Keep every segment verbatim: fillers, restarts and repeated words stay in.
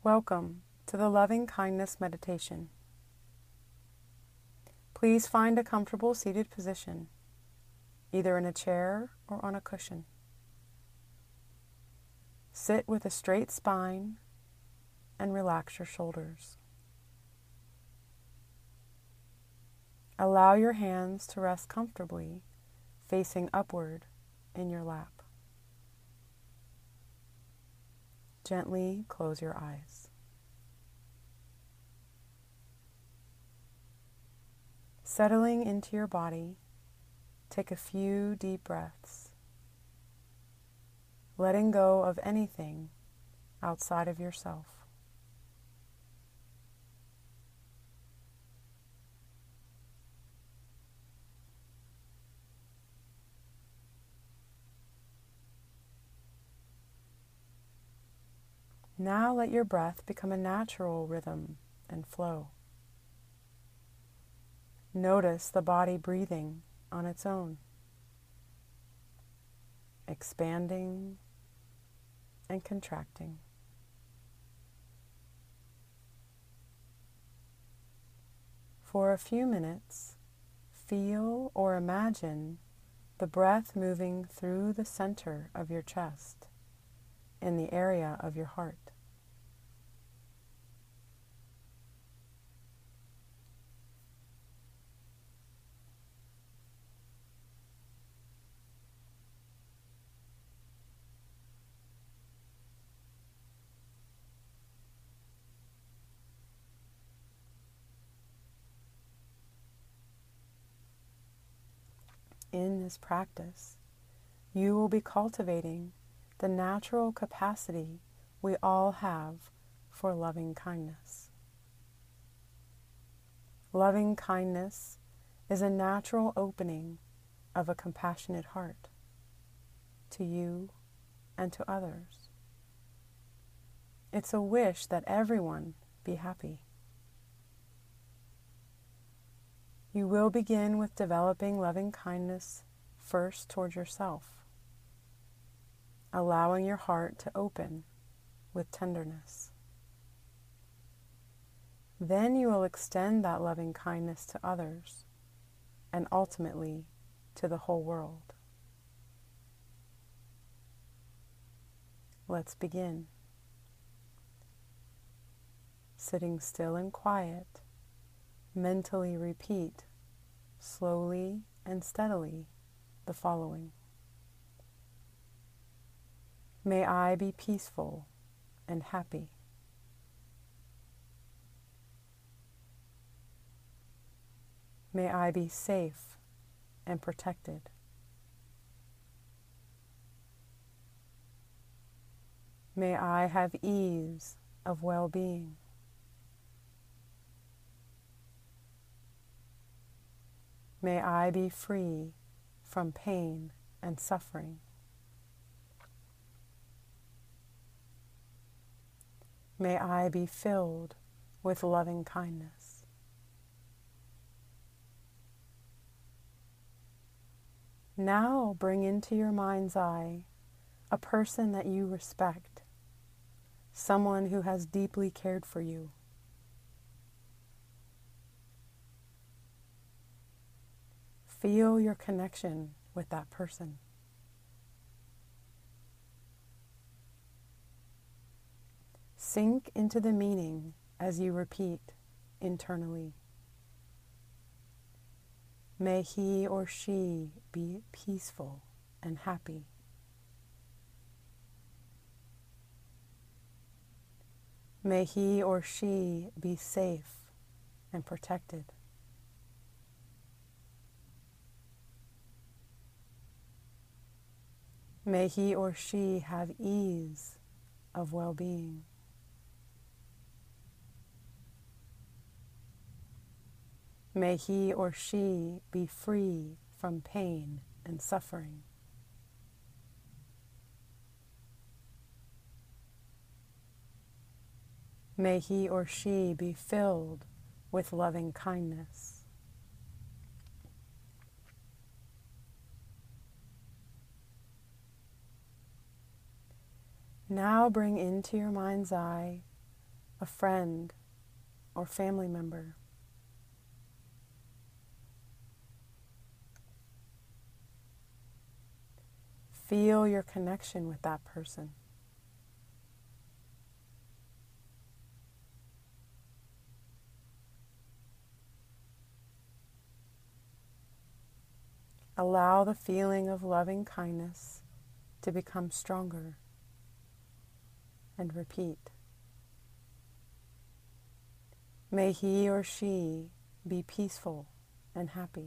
Welcome to the Loving Kindness Meditation. Please find a comfortable seated position, either in a chair or on a cushion. Sit with a straight spine and relax your shoulders. Allow your hands to rest comfortably, facing upward in your lap. Gently close your eyes. Settling into your body, take a few deep breaths, letting go of anything outside of yourself. Now let your breath become a natural rhythm and flow. Notice the body breathing on its own, expanding and contracting. For a few minutes, feel or imagine the breath moving through the center of your chest, in the area of your heart. In this practice, you will be cultivating the natural capacity we all have for loving kindness. Loving kindness is a natural opening of a compassionate heart to you and to others. It's a wish that everyone be happy. You will begin with developing loving kindness first toward yourself, allowing your heart to open with tenderness. Then you will extend that loving kindness to others and ultimately to the whole world. Let's begin. Sitting still and quiet, mentally repeat slowly and steadily the following. May I be peaceful and happy. May I be safe and protected. May I have ease of well-being. May I be free from pain and suffering. May I be filled with loving kindness. Now bring into your mind's eye a person that you respect, someone who has deeply cared for you. Feel your connection with that person. Sink into the meaning as you repeat internally. May he or she be peaceful and happy. May he or she be safe and protected. May he or she have ease of well-being. May he or she be free from pain and suffering. May he or she be filled with loving kindness. Now bring into your mind's eye a friend, or family member. Feel your connection with that person. Allow the feeling of loving kindness to become stronger, and repeat. May he or she be peaceful and happy.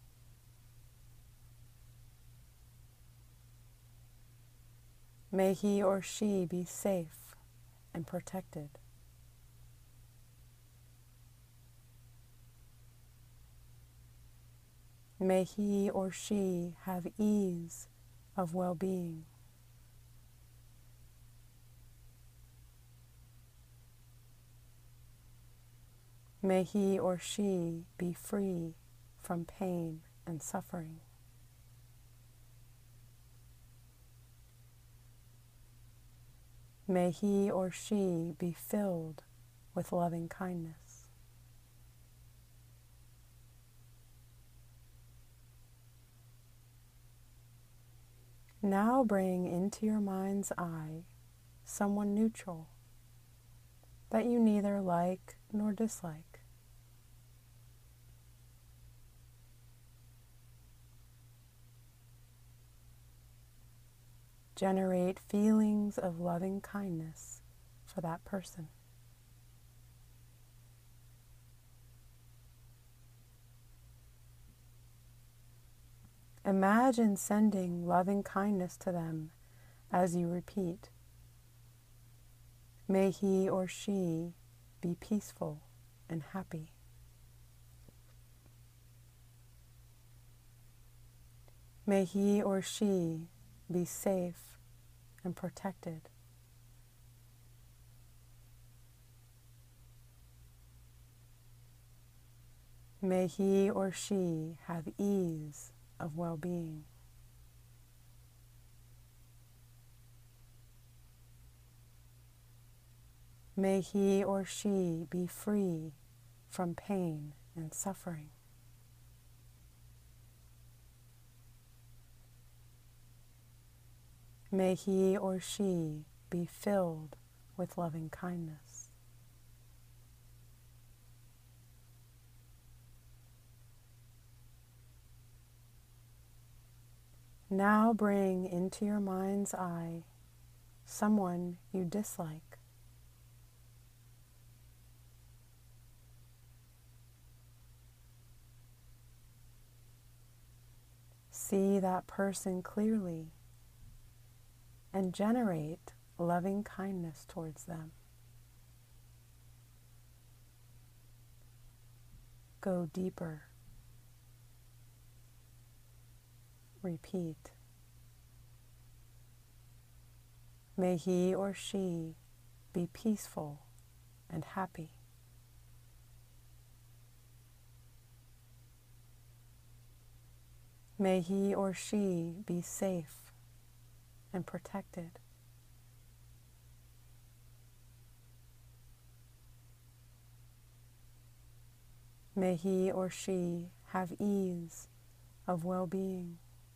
May he or she be safe and protected. May he or she have ease of well-being. May he or she be free from pain and suffering. May he or she be filled with loving kindness. Now bring into your mind's eye someone neutral that you neither like nor dislike. Generate feelings of loving kindness for that person. Imagine sending loving kindness to them as you repeat, may he or she be peaceful and happy. May he or she be safe and protected. May he or she have ease of well-being. May he or she be free from pain and suffering. May he or she be filled with loving kindness. Now bring into your mind's eye someone you dislike. See that person clearly and generate loving kindness towards them. Go deeper. Repeat. May he or she be peaceful and happy. May he or she be safe and protected. May he or she have ease of well-being.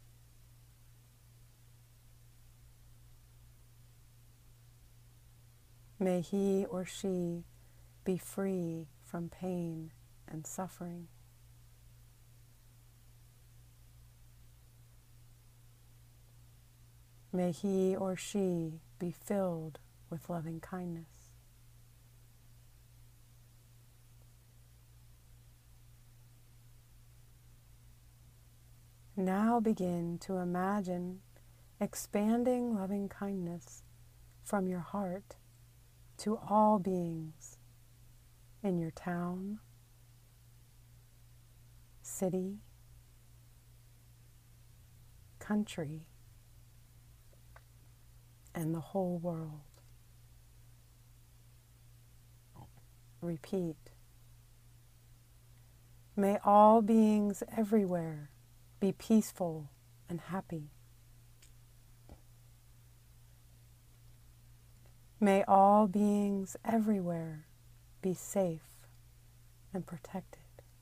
May he or she be free from pain and suffering. May he or she be filled with loving kindness. Now begin to imagine expanding loving kindness from your heart to all beings in your town, city, country, and the whole world. Repeat. May all beings everywhere be peaceful and happy. May all beings everywhere be safe and protected.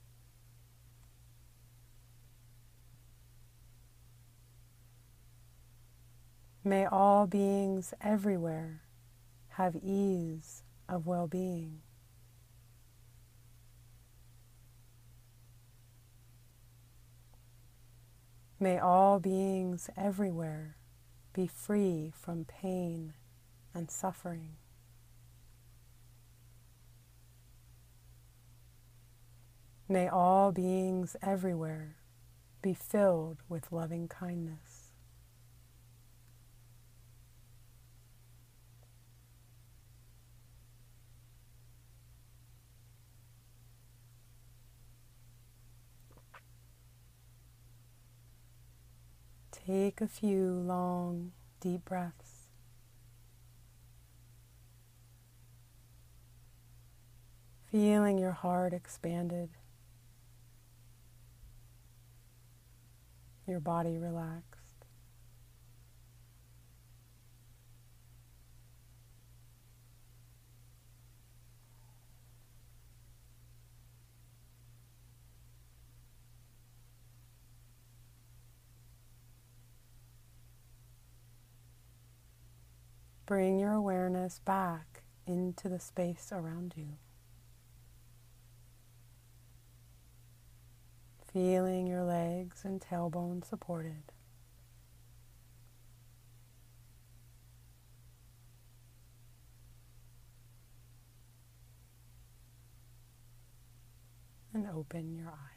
May all beings everywhere have ease of well-being. May all beings everywhere be free from pain and suffering. May all beings everywhere be filled with loving kindness. Take a few long, deep breaths. Feeling your heart expanded, your body relaxed. Bring your awareness back into the space around you. Feeling your legs and tailbone supported. And open your eyes.